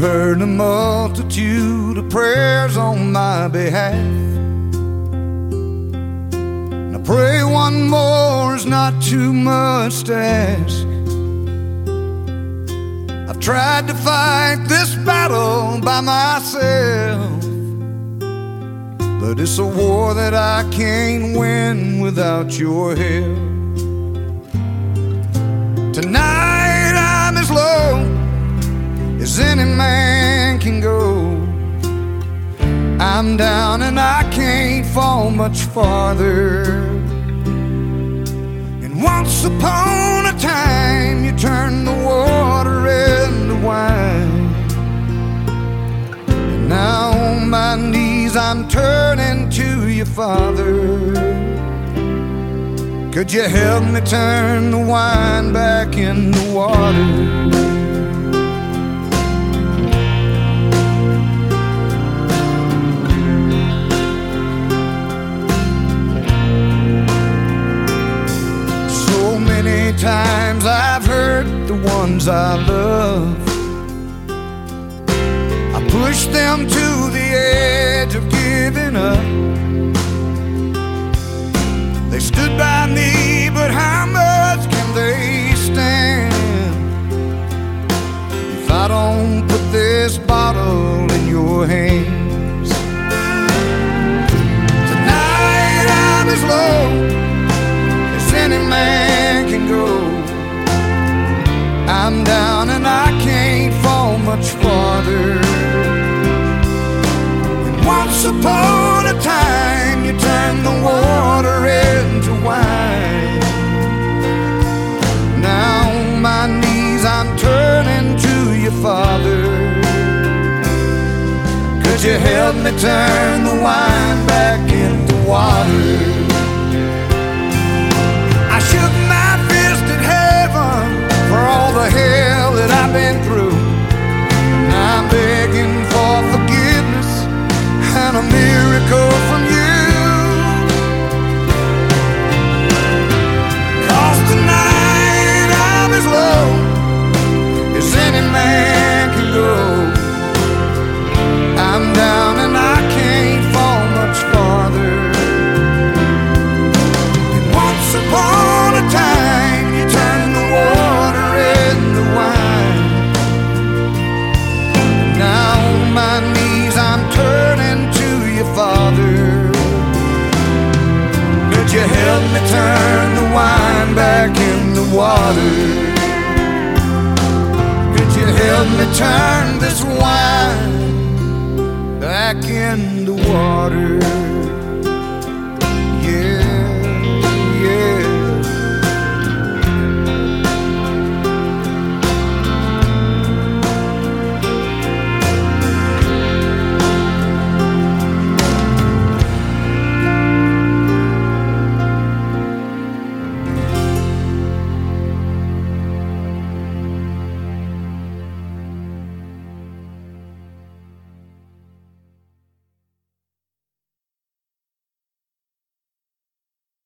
heard a multitude of prayers on my behalf, and I pray one more is not too much to ask. I've tried to fight this battle by myself, but it's a war that I can't win without your help. Tonight I'm as low as any man can go. I'm down and I can't fall much farther. And once upon a time you turned the water into wine, and now on my knees I'm turning to you, Father. Could you help me turn the wine back into water? Times I've hurt the ones I love. I pushed them to the edge of giving up. They stood by me, but how much can they stand if I don't put this bottle in your hands? Tonight I'm as low as any man can go. I'm down and I can't fall much farther. And once upon a time you turned the water into wine. Now on my knees I'm turning to you, Father. Could you help me turn the wine back into water? I shook my fist at heaven for all the hell that I've been through, and I'm begging for forgiveness and a miracle from you. 'Cause tonight I'm as low as any man can go. I'm down and I can't fall much farther. And once upon a time you turned the water into wine. Now on my knees I'm turning to you, Father. Could you help me turn the wine back into water? Could you help me turn this wine back into water?